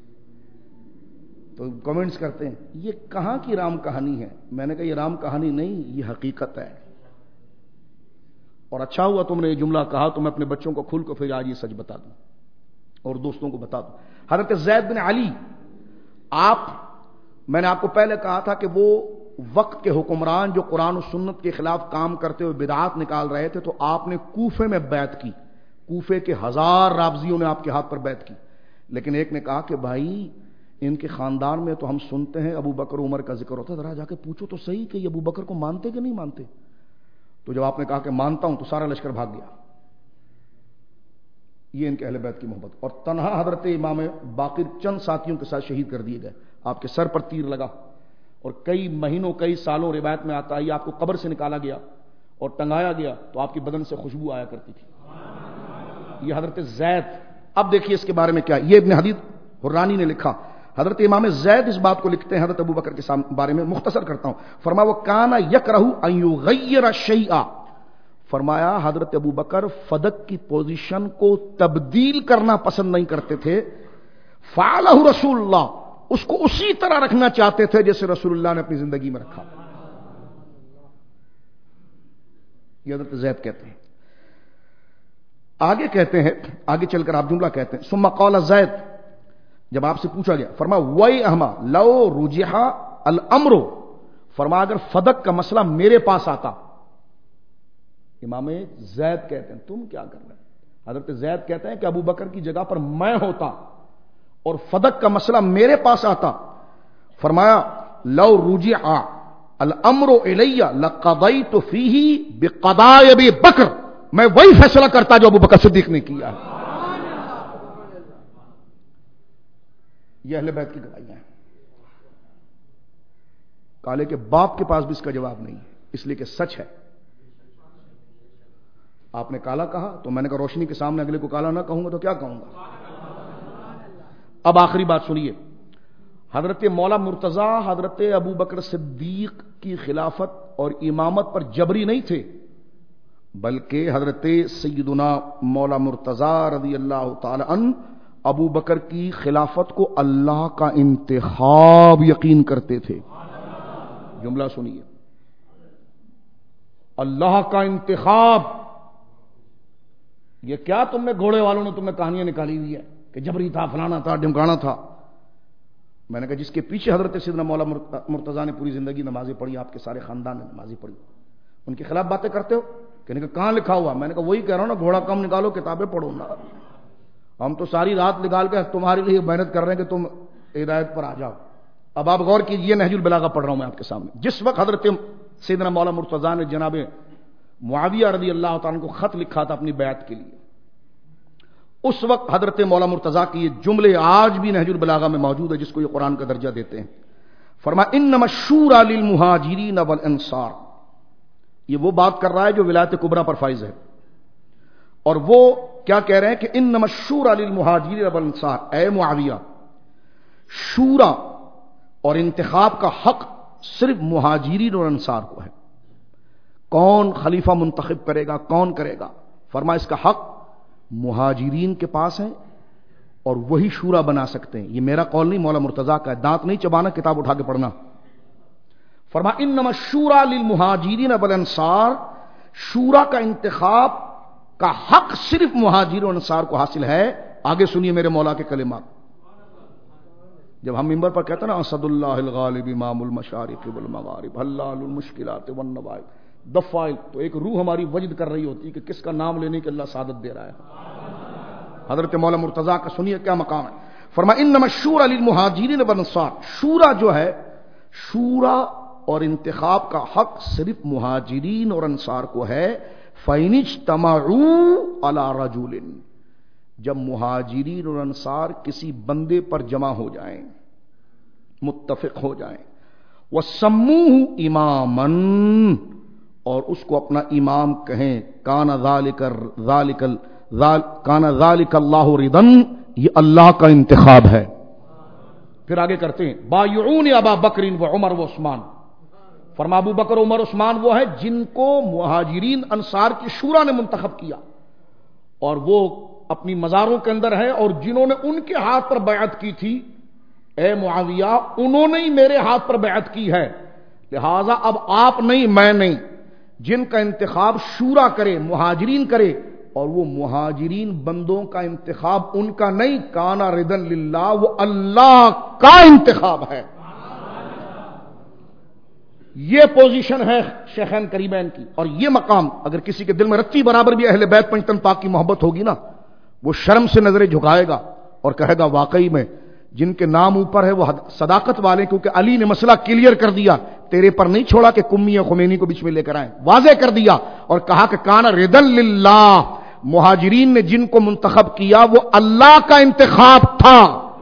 تو کمنٹس کرتے ہیں یہ کہاں کی رام کہانی ہے؟ میں نے کہا یہ رام کہانی نہیں، یہ حقیقت ہے. اور اچھا ہوا تم نے یہ جملہ کہا تو میں اپنے بچوں کو کھل کو پھر آج یہ سچ بتا دوں اور دوستوں کو بتا دوں. حضرت زید بن علی، میں نے آپ کو پہلے کہا تھا کہ وہ وقت کے حکمران جو قرآن و سنت کے خلاف کام کرتے ہوئے بدعات نکال رہے تھے، تو آپ نے کوفے میں بیعت کی. کوفے کے 1000 رابضیوں نے آپ کے ہاتھ پر بیعت کی. لیکن ایک نے کہا کہ بھائی ان کے خاندان میں تو ہم سنتے ہیں ابو بکر عمر کا ذکر ہوتا ہے، ذرا جا کے پوچھو تو صحیح کہ یہ ابو بکر کو مانتے کہ نہیں مانتے. تو جب آپ نے کہا کہ مانتا ہوں تو سارا لشکر بھاگ گیا. یہ ان کے اہل بیت کی محبت. اور تنہا حضرت امام باقر چند ساتھیوں کے ساتھ شہید کر دیے گئے. آپ کے سر پر تیر لگا اور کئی مہینوں کئی سالوں روایت میں آتا ہے یہ آپ کو قبر سے نکالا گیا اور ٹنگایا گیا تو آپ کی بدن سے خوشبو آیا کرتی تھی. یہ حضرت زید. اب دیکھیے اس کے بارے میں کیا، یہ ابن حدید حرانی نے لکھا. حضرت امام زید اس بات کو لکھتے ہیں حضرت ابو بکر کے بارے میں، مختصر کرتا ہوں. فرمایا وہ کانا یکرہ ان یغیر شیئا، فرمایا حضرت ابو بکر فدق کی پوزیشن کو تبدیل کرنا پسند نہیں کرتے تھے. فعلہ رسول اللہ، اس کو اسی طرح رکھنا چاہتے تھے جیسے رسول اللہ نے اپنی زندگی میں رکھا. یہ حضرت زید کہتے ہیں. آگے کہتے ہیں، آگے چل کر آپ جملہ کہتے ہیں ثم قال زید، جب آپ سے پوچھا گیا فرمایا وَإِ احما لو رجح الامر، فرمایا اگر فدق کا مسئلہ میرے پاس آتا. امام زید کہتے ہیں تم کیا کر رہے ہیں؟ حضرت زید کہتے ہیں کہ ابو بکر کی جگہ پر میں ہوتا اور فدق کا مسئلہ میرے پاس آتا، فرمایا لو رجع الامر الی لقضیت فیہ بقضاء ابی بکر، میں وہی فیصلہ کرتا جو ابو بکر صدیق نے کیا ہے. یہ اہل بیت کی گواہیاں ہیں. کالے کے باپ کے پاس بھی اس کا جواب نہیں ہے، اس لیے کہ سچ ہے. آپ نے کالا کہا تو میں نے کہا روشنی کے سامنے اگلے کو کالا نہ کہوں گا تو کیا کہوں گا. اب آخری بات سنیے. حضرت مولا مرتضی حضرت ابو بکر صدیق کی خلافت اور امامت پر جبری نہیں تھے، بلکہ حضرت سیدنا مولا مرتضی رضی اللہ تعالی عنہ ابو بکر کی خلافت کو اللہ کا انتخاب یقین کرتے تھے. جملہ سنیے، اللہ کا انتخاب. یہ کیا تم نے گھوڑے والوں نے تم نے کہانیاں نکالی ہوئی ہے کہ جبری تھا، فلانا تھا، ڈمکانا تھا. میں نے کہا جس کے پیچھے حضرت سیدنا مولا مرتضی نے پوری زندگی نمازیں پڑھی، آپ کے سارے خاندان نے نمازیں پڑھی، ان کے خلاف باتیں کرتے ہو. کہنے کہ کہاں لکھا ہوا؟ میں نے کہا وہی کہہ رہا ہوں نا، گھوڑا کم نکالو کتابیں پڑھو نا. ہم تو ساری رات نکال کے تمہارے لیے محنت کر رہے ہیں کہ تم ہدایت پر آ جاؤ. اب آپ غور کیجئے، نہج البلاغہ پڑھ رہا ہوں میں آپ کے سامنے. جس وقت حضرت سیدنا مولا مرتضی نے جناب معاویہ رضی اللہ تعالیٰ کو خط لکھا تھا اپنی بیعت کے لیے، اس وقت حضرت مولا مرتضی کی یہ جملے آج بھی نہج البلاغہ میں موجود ہے، جس کو یہ قرآن کا درجہ دیتے ہیں. فرمایا انما الشورى للمہاجرین والانصار. یہ وہ بات کر رہا ہے جو ولایت کبریٰ پر فائز ہے. اور وہ کیا کہہ رہے ہیں کہ انما الشورى للمہاجرین والانصار، اے معاویہ شورا اور انتخاب کا حق صرف مہاجرین اور انصار کو ہے۔ کون خلیفہ منتخب کرے گا، کون کرے گا؟ فرمایا اس کا حق مہاجرین کے پاس ہے اور وہی شورا بنا سکتے ہیں۔ یہ میرا قول نہیں، مولا مرتضیٰ کا ہے، دانت نہیں چبانا، کتاب اٹھا کے پڑھنا۔ فرمایا انما الشورى للمہاجرین والانصار، شورا کا انتخاب کا حق صرف مہاجرین اور انصار کو حاصل ہے۔ آگے سنیے میرے مولا کے کلمات، جب ہم منبر پر کہتے ہیں نا اسد اللہ الغالب امام المشارق والمغارب حلال المشکلات والنوائب دفائل، تو ایک روح ہماری وجد کر رہی ہوتی ہے کہ کس کا نام لینے کے اللہ سعادت دے رہا ہے۔ حضرت مولا مرتضیٰ کا سنیے کیا مقام ہے۔ فرمایا انما الشورى للمہاجرین والانصار، شورا جو ہے، شورا اور انتخاب کا حق صرف مہاجرین اور انصار کو ہے۔ فإن اجتمعوا علی رجل، جب مہاجرین اور انصار کسی بندے پر جمع ہو جائیں، متفق ہو جائیں، وَسَمُّوهُ إِمَامًا، اور اس کو اپنا امام کہیں، کان ذالک اللہ رضن، یہ اللہ کا انتخاب ہے۔ پھر آگے کرتے ہیں بایعون ابا بکر و عمر و عثمان، فرما ابو بکر عمر عثمان وہ ہیں جن کو مہاجرین انصار کی شورا نے منتخب کیا، اور وہ اپنی مزاروں کے اندر ہے، اور جنہوں نے ان کے ہاتھ پر بیعت کی تھی، اے معاویہ انہوں نے ہی میرے ہاتھ پر بیعت کی ہے، لہذا اب آپ نہیں میں نہیں، جن کا انتخاب شورا کرے، مہاجرین کرے، اور وہ مہاجرین بندوں کا انتخاب ان کا نہیں، کانا رضن للہ، وہ اللہ کا انتخاب ہے۔ یہ پوزیشن ہے شیخین کریمین کی، اور یہ مقام اگر کسی کے دل میں رتی برابر بھی اہل بیت پنجتن پاک کی محبت ہوگی نا، وہ شرم سے نظریں جھکائے گا اور کہے گا واقعی میں جن کے نام اوپر ہے وہ صداقت والے، کیونکہ علی نے مسئلہ کلیئر کر دیا، تیرے پر نہیں چھوڑا کہ کمی یا خمینی کو بیچ میں لے کر آئیں، واضح کر دیا اور کہا کہ کانا رضن للہ، مہاجرین نے جن کو منتخب کیا وہ اللہ کا انتخاب تھا۔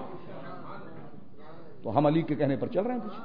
تو ہم علی کے کہنے پر چل رہے ہیں پیچھے۔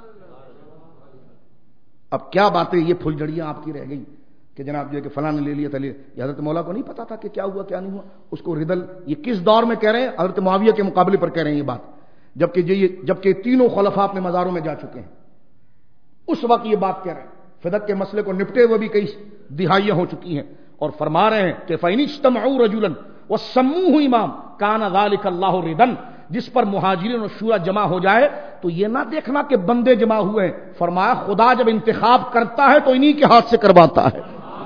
اب کیا باتیں یہ پھلجھڑیاں آپ کی رہ گئی کہ جناب یہ کہ فلاں نے لے لیا تھا، یہ حضرت مولا کو نہیں پتا تھا کہ کیا ہوا کیا نہیں ہوا، اس کو ردل، یہ کس دور میں کہہ رہے ہیں؟ حضرت معاویہ کے مقابلے پر کہہ رہے ہیں یہ بات، جبکہ تینوں خلفاء اپنے مزاروں میں جا چکے ہیں، اس وقت یہ بات کہہ رہے ہیں۔ فدق کے مسئلے کو نپٹے ہوئے بھی کئی دہائیاں ہو چکی ہیں، اور فرما رہے ہیں کہ فَإِنِ اجْتَمَعُوا رَجُلًا وَسَمُّوهُ إِمَامًا كَانَ ذَلِكَ اللَّهُ رِضًا، جس پر مہاجرین اور شورا جمع ہو جائے تو یہ نہ دیکھنا کہ بندے جمع ہوئے ہیں، فرمایا خدا جب انتخاب کرتا ہے تو انہی کے ہاتھ سے کرواتا ہے۔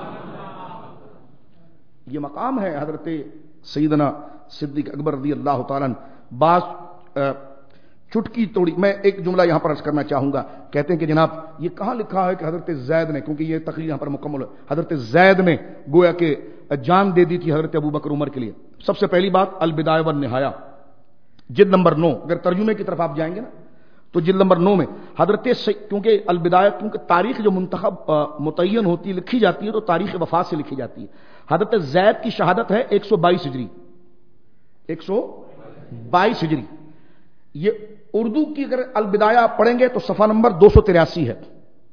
یہ مقام ہے حضرت سیدنا صدیق اکبر رضی اللہ تعالیٰ عنہ۔ بعض چٹکی توڑی میں ایک جملہ یہاں پر عرض کرنا چاہوں گا، کہتے ہیں کہ جناب یہ کہاں لکھا ہے کہ حضرت زید نے، کیونکہ یہ تقریر یہاں پر مکمل ہے، حضرت زید نے گویا کہ جان دے دی تھی حضرت ابو بکر عمر کے لیے۔ سب سے پہلی بات البدایہ والنہایہ جلد نمبر 9، اگر ترجمے کی طرف آپ جائیں گے نا تو جلد نمبر 9 میں حضرت کیونکہ البدایہ، کیونکہ تاریخ جو منتخب متعین ہوتی ہے لکھی جاتی ہے تو تاریخ وفات سے لکھی جاتی ہے۔ حضرت زید کی شہادت ہے 122 ہجری، 122 ہجری۔ یہ اردو کی اگر البدایہ پڑھیں گے تو صفحہ نمبر 283 ہے،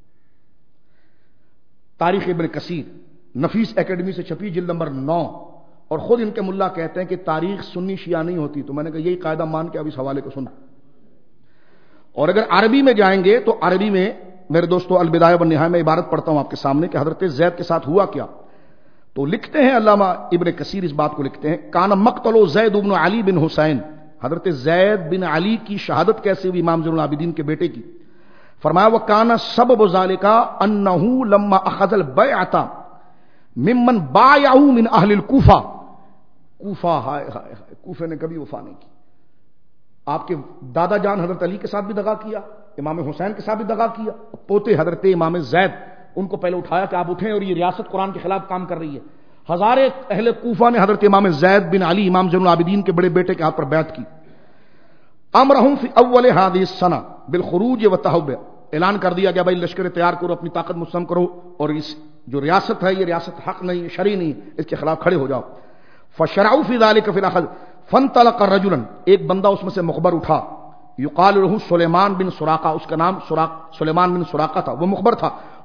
تاریخ ابن کثیر، نفیس اکیڈمی سے چھپی، جلد نمبر 9۔ اور خود ان کے ملا کہتے ہیں کہ تاریخ سنی شیعہ نہیں ہوتی، تو میں نے کہا یہی قاعدہ مان کے اب اس حوالے کو سنا۔ اور اگر عربی میں جائیں گے تو عربی میں میرے دوستو البدایہ والنہایہ میں عبارت پڑھتا ہوں آپ کے سامنے کہ حضرت زید کے ساتھ ہوا کیا، تو لکھتے ہیں علامہ ابن کثیر اس بات کو لکھتے ہیں، کان مقتل زید بن علی بن حسین، حضرت زید بن علی کی شہادت کیسے ہوئی امام زین العابدین کے بیٹے کی؟ فرمایا وَكَانَ سَبَبُ ذَلِكَ أَنَّهُ لَمَّا أَخَذَ الْبَيْعَةَ مِمَّنْ بَايَعُوا مِنْ أَهْلِ الْكُوفَةِ، کوفہ، ہائے ہائے ہائے، کوفے نے کبھی وفا نہیں کی۔ آپ کے دادا جان حضرت علی کے ساتھ بھی دغا کیا، امام حسین کے ساتھ بھی دغا کیا، پوتے حضرت امام زید ان کو پہلے اٹھایا کہ آپ اٹھیں اور یہ ریاست قرآن کے خلاف کام کر رہی ہے۔ ہزارے اہل کوفہ نے حضرت امام زید بن علی امام زین العابدین کے بڑے بیٹے کے ہاتھ پر بیعت کی۔ امرہم فی اول هذه السنہ بالخروج والتحوب، اعلان کر دیا گیا بھائی لشکر تیار کرو، اپنی طاقت مستحکم کرو، اور اس جو ریاست ہے یہ ریاست حق نہیں، شرعی نہیں، اس کے خلاف کھڑے ہو جاؤ۔ فشرعوا فی ذلک فی الاخذ فانطلق رجلا، ایک بندہ اس میں سے مخبر اٹھا، یقال له سلیمان بن سراقہ، اس کا نام سلیمان بن سراقہ تھا، وہ مخبر تھا،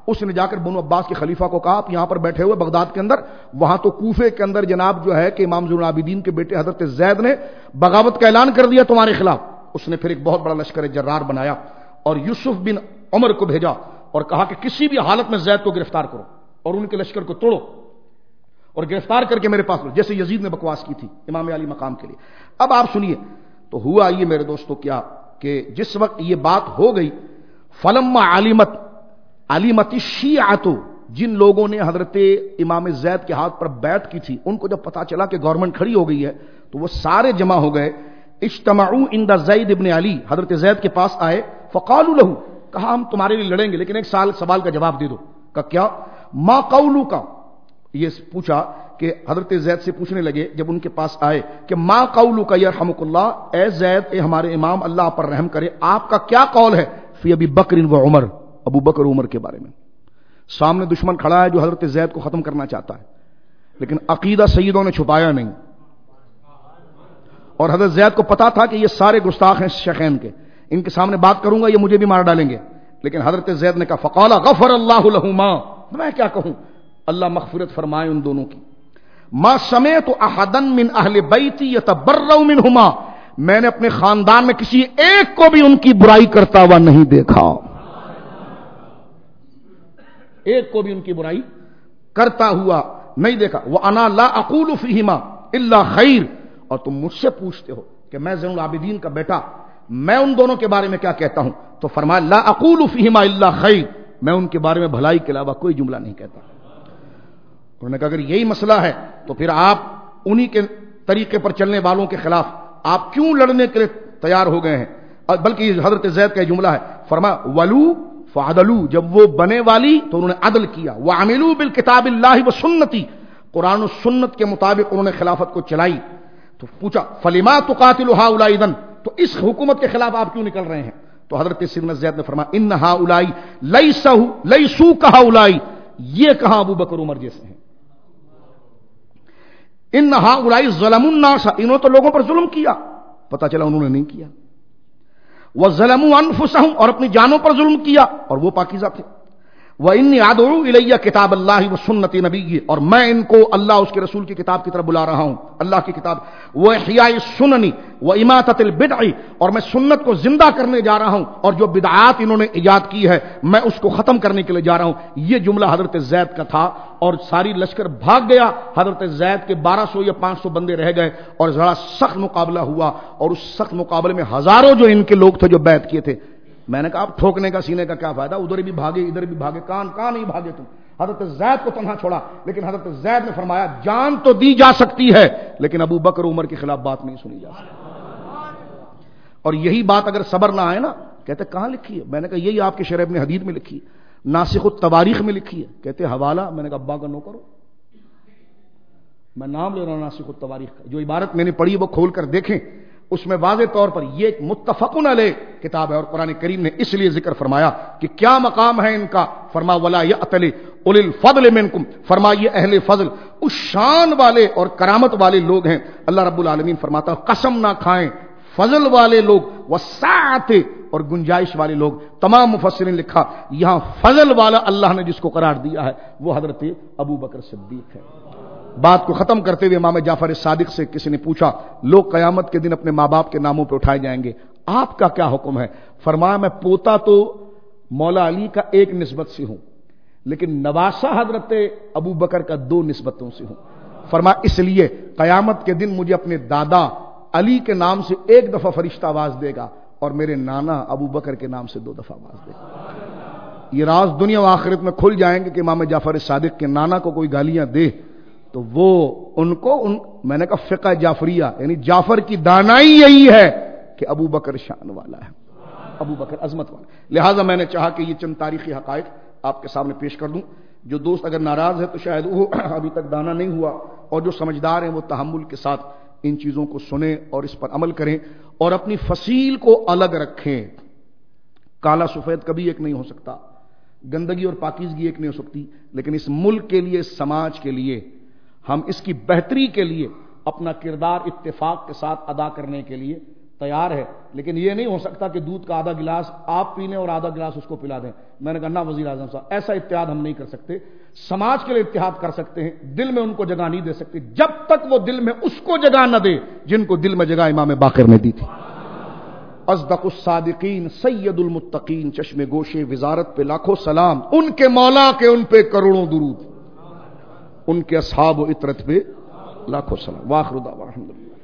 اس نے جا کر بنو عباس کے خلیفہ کو کہا آپ یہاں پر بیٹھے ہوئے بغداد کے اندر، وہاں تو کوفے کے اندر جناب جو ہے کہ امام زین العابدین کے بیٹے حضرت زید نے بغاوت کا اعلان کر دیا تمہارے خلاف۔ اس نے پھر ایک بہت بڑا لشکر جرار بنایا اور یوسف بن عمر کو بھیجا اور کہا کہ کسی بھی حالت میں زید کو گرفتار کرو اور ان کے لشکر کو توڑو اور گرفتار کر کے میرے پاس لو، جیسے یزید نے بکواس کی تھی امام علی مقام کے لیے۔ اب آپ سنیے تو ہوا یہ میرے دوستو کیا کہ جس وقت یہ بات ہو گئی، فلما علمت الشیعۃ، جن لوگوں نے حضرت امام زید کے ہاتھ پر بیعت کی تھی، ان کو جب پتا چلا کہ گورنمنٹ کھڑی ہو گئی ہے تو وہ سارے جمع ہو گئے۔ اجتمعوا عند زید ابن علی، حضرت زید کے پاس آئے، فقالوا له، کہا ہم تمہارے لیے لڑیں گے لیکن ایک سوال کا جواب دے دو۔ کہا کیا؟ ما قولک، یہ پوچھا کہ حضرت زید سے پوچھنے لگے جب ان کے پاس آئے کہ ما قولک یرحمک اللہ، اے زید، اے ہمارے امام اللہ پر رحم کرے، آپ کا کیا قول ہے فی ابی بکر و عمر، ابو بکر و عمر کے بارے میں؟ سامنے دشمن کھڑا ہے جو حضرت زید کو ختم کرنا چاہتا ہے، لیکن عقیدہ سیدوں نے چھپایا نہیں، اور حضرت زید کو پتا تھا کہ یہ سارے گستاخ ہیں شیخین کے، ان کے سامنے بات کروں گا یہ مجھے بھی مار ڈالیں گے، لیکن حضرت زید نے کہا فقال غفر اللہ لہما، میں کیا کہوں، اللہ مغفرت فرمائے ان دونوں کی۔ ما سمعت احدا من اہل بیتی یتبرؤ منہما، میں نے اپنے خاندان میں کسی ایک کو بھی ان کی برائی کرتا ہوا نہیں دیکھا، ایک کو بھی ان کی برائی کرتا ہوا نہیں دیکھا۔ وانا لا اقول فیہما الا خیر، اور تم مجھ سے پوچھتے ہو کہ میں زین العابدین کا بیٹا میں ان دونوں کے بارے میں کیا کہتا ہوں، تو فرمایا لا اقول فیہما الا خیر، میں ان کے بارے میں بھلائی کے علاوہ کوئی جملہ نہیں کہتا۔ انہوں نے کہا اگر یہی مسئلہ ہے تو پھر آپ انہی کے طریقے پر چلنے والوں کے خلاف آپ کیوں لڑنے کے لیے تیار ہو گئے ہیں؟ بلکہ حضرت زید کا جملہ ہے، فرمایا ولو فعدلوا، جب وہ بنے والی تو انہوں نے عدل کیا، وعملوا بالکتاب اللہ و سنتی، قرآن و سنت کے مطابق انہوں نے خلافت کو چلائی۔ تو پوچھا فلما تقاتل هؤلاء اذن، تو اس حکومت کے خلاف آپ کیوں نکل رہے ہیں؟ تو حضرت سیدنا زید نے فرمایا ان هؤلاء لیسوا كهؤلاء، یہ کہاں ابو بکر عمر جیسے ہیں، ان هؤلاء ظلموا الناس، انہوں تو لوگوں پر ظلم کیا، پتہ چلا انہوں نے نہیں کیا، وظلموا انفسهم، اور اپنی جانوں پر ظلم کیا، اور وہ پاکیزہ تھے، وانی ادعو الی کتاب اللہ و سنت نبی، اور میں ان کو اللہ اس کے رسول کی کتاب کی طرف بلا رہا ہوں، اللہ کی کتاب، وہ احیاء السنن و اماطۃ البدع، اور میں سنت کو زندہ کرنے جا رہا ہوں، اور جو بدعات انہوں نے ایجاد کی ہے میں اس کو ختم کرنے کے لیے جا رہا ہوں۔ یہ جملہ حضرت زید کا تھا، اور ساری لشکر بھاگ گیا، حضرت زید کے 1200 یا 500 بندے رہ گئے، اور ذرا سخت مقابلہ ہوا، اور اس سخت مقابلے میں ہزاروں جو ان کے لوگ تھے جو بیعت کیے تھے۔ میں نے کہا اب ٹھوکنے کا سینے کا کیا فائدہ، ادھر بھی بھاگے ادھر بھی بھاگے، کہاں نہیں بھاگے تم؟ حضرت زید کو تنہا چھوڑا، لیکن حضرت زید نے فرمایا جان تو دی جا سکتی ہے لیکن ابو بکر عمر کے خلاف بات نہیں سنی جا سکتی۔ اور یہی بات اگر صبر نہ آئے نا، کہتے کہاں لکھی ہے؟ میں نے کہا یہی آپ کے شرح ابن حدید میں لکھی ہے، ناسخ التواریخ میں لکھی ہے۔ کہتے حوالہ، میں نے کہا ابا کا نو کرو، میں نام لے رہا ہوں ناسخ التواریخ کا، جو عبارت میں نے پڑھی وہ کھول کر دیکھیں، اس میں واضح طور پر یہ ایک متفق علیہ کتاب ہے، اور قرآن کریم نے اس لیے ذکر فرمایا کہ کیا مقام ہے ان کا، فرما ولا یأتل اولی الفضل منکم، فرما یہ اہل فضل اس شان والے اور کرامت والے لوگ ہیں۔ اللہ رب العالمین فرماتا ہے قسم نہ کھائیں فضل والے لوگ، وسعت، اور گنجائش والے لوگ۔ تمام مفسرین لکھا یہاں فضل والا اللہ نے جس کو قرار دیا ہے وہ حضرت ابو بکر صدیق ہے۔ بات کو ختم کرتے ہوئے امام جعفر صادق سے کسی نے پوچھا لوگ قیامت کے دن اپنے ماں باپ کے ناموں پہ اٹھائے جائیں گے، آپ کا کیا حکم ہے؟ فرمایا میں پوتا تو مولا علی کا ایک نسبت سے ہوں، لیکن نواسا حضرت ابو بکر کا 2 نسبتوں سے ہوں۔ فرمایا اس لیے قیامت کے دن مجھے اپنے دادا علی کے نام سے 1 دفعہ فرشتہ آواز دے گا، اور میرے نانا ابو بکر کے نام سے 2 دفعہ آواز دے گا۔ یہ راز دنیا و آخرت میں کھل جائیں گے کہ امام جعفر صادق کے نانا کو کوئی گالیاں دے تو وہ میں نے کہا فقہ جعفریہ، یعنی جعفر کی دانائی یہی ہے کہ ابو بکر شان والا ہے، ابو بکر عظمت والا۔ لہٰذا میں نے چاہا کہ یہ چند تاریخی حقائق آپ کے سامنے پیش کر دوں۔ جو دوست اگر ناراض ہے تو شاید وہ ابھی تک دانا نہیں ہوا، اور جو سمجھدار ہیں وہ تحمل کے ساتھ ان چیزوں کو سنیں اور اس پر عمل کریں، اور اپنی فصیل کو الگ رکھیں۔ کالا سفید کبھی ایک نہیں ہو سکتا، گندگی اور پاکیزگی ایک نہیں ہو سکتی، لیکن اس ملک کے لیے، اس سماج کے لیے، ہم اس کی بہتری کے لیے اپنا کردار اتفاق کے ساتھ ادا کرنے کے لیے تیار ہے، لیکن یہ نہیں ہو سکتا کہ دودھ کا آدھا گلاس آپ پی لیں اور آدھا گلاس اس کو پلا دیں۔ میں نے کہا نہ وزیر اعظم صاحب، ایسا اتحاد ہم نہیں کر سکتے۔ سماج کے لیے اتحاد کر سکتے ہیں، دل میں ان کو جگہ نہیں دے سکتے جب تک وہ دل میں اس کو جگہ نہ دے جن کو دل میں جگہ امام باقر نے دی تھی۔ اصدق الصادقین سید المتقین، چشم گوشے وزارت پہ لاکھوں سلام، ان کے مولا کے ان پہ کروڑوں درود، ان کے اصحاب و اطرت پہ لاکھوں سلام۔ وآخر دعوانا الحمدللہ۔